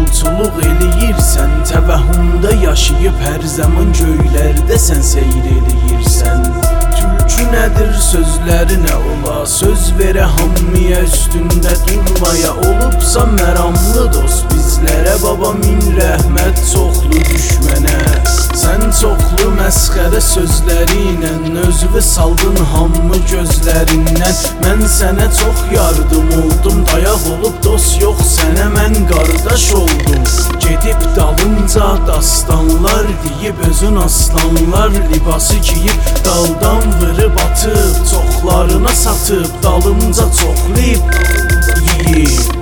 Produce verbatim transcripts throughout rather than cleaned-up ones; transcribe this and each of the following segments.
yolçuluq eləyirsən, təvəhhümdə yaşayıb hər zaman göylərdə sən seyr eləyirsən. Tülkü nədir sözləri nə ola, söz verə hamıya üstündə durmaya. Olubsa məramlı dost bizlərə, baba min rəhmət çoxlu düşmənə. Sən çoxlu məsxərə sözləri ilə özünü saldın hamı gözlərindən. Mən sənə çox yardım oldum, dayaq olub dost yox sənə mən qardaş oldum. Gedib dalınca dastanlar deyib, özün aslanlar libası giyib, daldan vırıb atıb, çoxlarına satıb, dalınca çoxlayıb yiyib.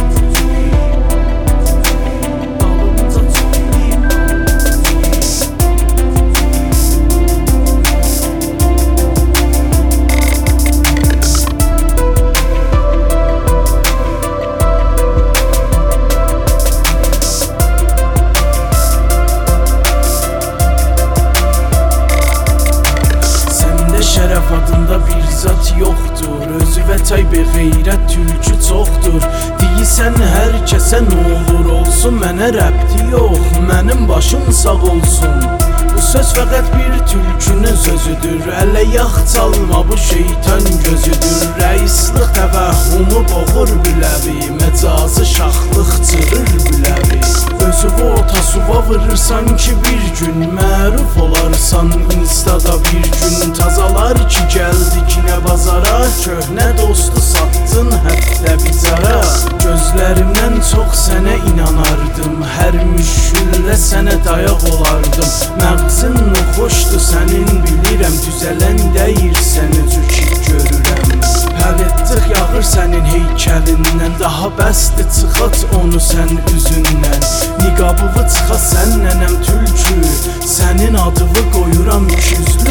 Şərəf adında bir zat yoxdur, özü və çay bir qeyrət tülkü çoxdur. Deyirsən hər kəsə nə olur olsun, mənə rəbti yox, mənim başım sağ olsun. Bu söz fəqət bir tülkünün sözüdür, ələ yax çalma bu şeytan gözüdür. Rəislik təvəhhümü boğur biləvi, məcazı şaxlıq çırır biləvi. Özüvü ota suva vırırsan ki bir gün, məruf olarsan instada bir gün. Tazalar ki gəldik nə bazara, köhnə dostu satdın hətta bizara. Gözlərimdən çox sənə inanardım, hər müşküllə sənə dayaq olardım. Məqsin xoşdur sənin bilirəm, düzələn deyir səni cükü görürəm. Pəlettiq yağır sənin heykəlindən, daha bəsdir çıxat onu sən üzündən. Niqabıvı çıxa sənnənəm tülkü, sənin adını qoyuram ikiyüzlü